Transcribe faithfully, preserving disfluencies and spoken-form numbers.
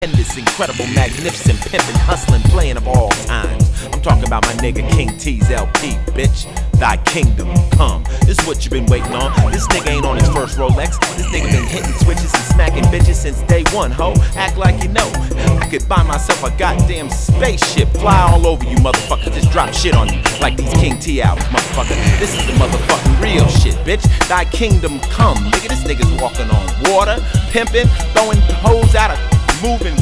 And this incredible, magnificent, pimpin', hustlin', playin' of all times. I'm talking about my nigga King T's L P, bitch. Thy kingdom come. This is what you been waiting on. This nigga ain't on his first Rolex. This nigga been hitting switches and smacking bitches since day one, ho. Act like you know. I could buy myself a goddamn spaceship, fly all over you motherfuckers, just drop shit on you like these King T albums, motherfucker. This is the motherfucking real shit, bitch. Thy kingdom come, nigga. This nigga's walking on water, pimpin', throwing hoes out of moving